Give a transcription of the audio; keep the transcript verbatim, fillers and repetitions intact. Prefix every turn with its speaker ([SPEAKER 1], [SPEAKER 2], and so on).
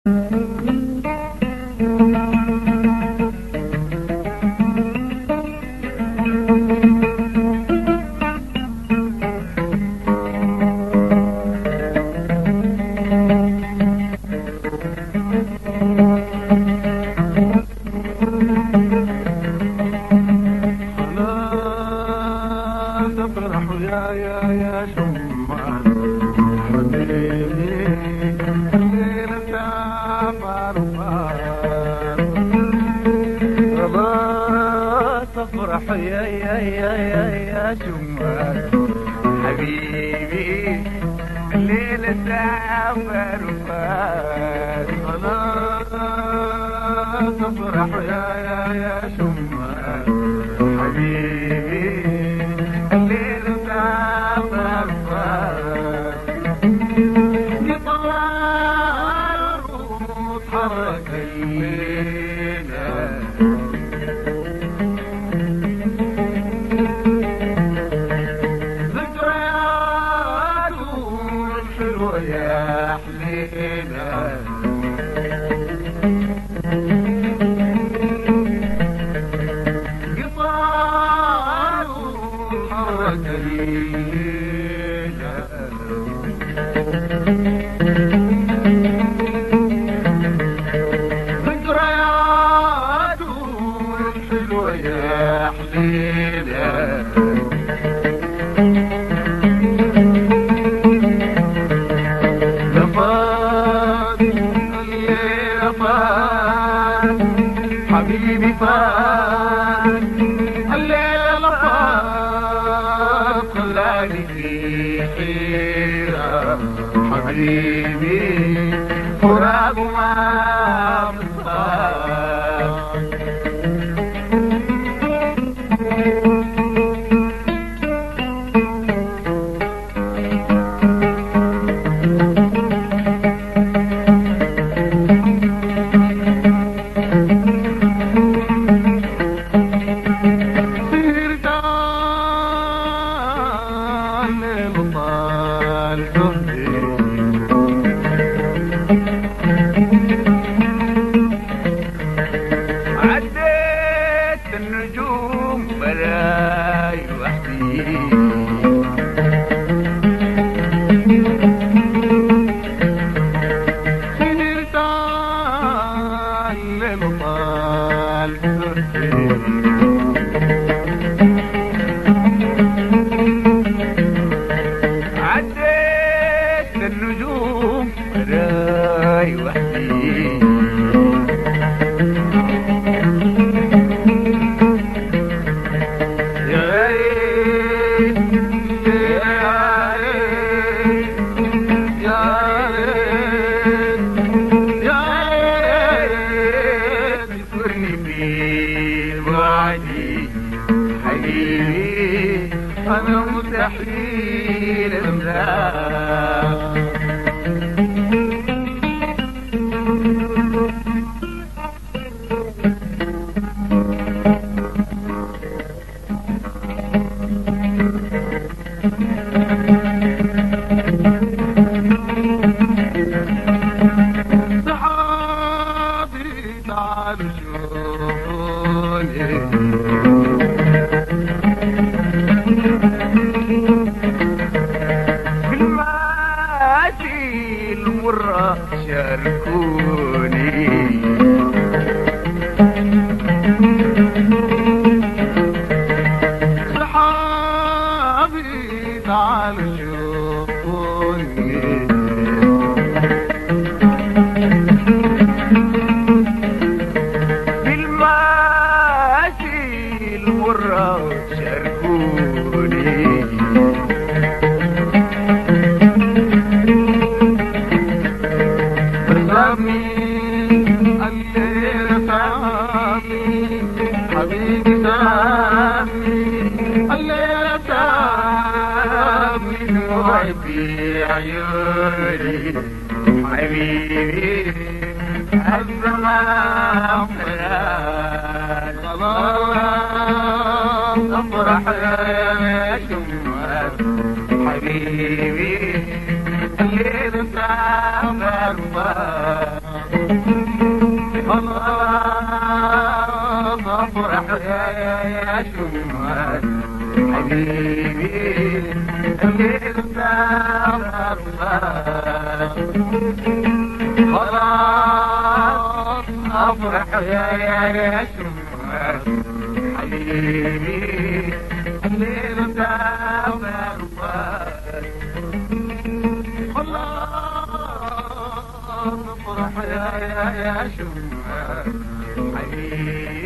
[SPEAKER 1] تفرح يا يا يا شمال حبيبي الليلة تعبر فار تفرح يا يا يا يا يا شمال حبيبي الليلة تعبر فار تفرح يا يا يا شمال حبيبي الليل تعبر يطلع وتحرك الليلة ذكريات حلوة يا حليلة ذكريات حلوة يا حليلة لفات الليلة فات حبيبي فات الليلة فات خلاني في حيرة حبيبي فراق ما بصار عديت النجوم بلاي وحدي سهرت على المطال عديت النجوم بلاي وحدي حبيبي أنا مستحيل أملاك صحابي تعالوا شوفوني المرة شاركوني صحابي تعالوا شوفوني بالماشي المرة شاركوني الليلة سامي حبيبي سامي الليلة سامي وعبي عيوني حبيبي الزمان فلان خلاص افرح يا شمال حبيبي الليلة سامي خلاص افرح يا شمال حبيبي الليل سافر خلاص افرح يا شمال حبيبي الليل سافر خلاص افرح يا شمال حبيبي